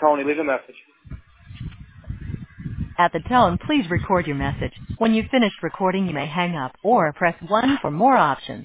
Tony, leave a message. At the tone, please record your message. When you've finished recording, you may hang up or press 1 for more options.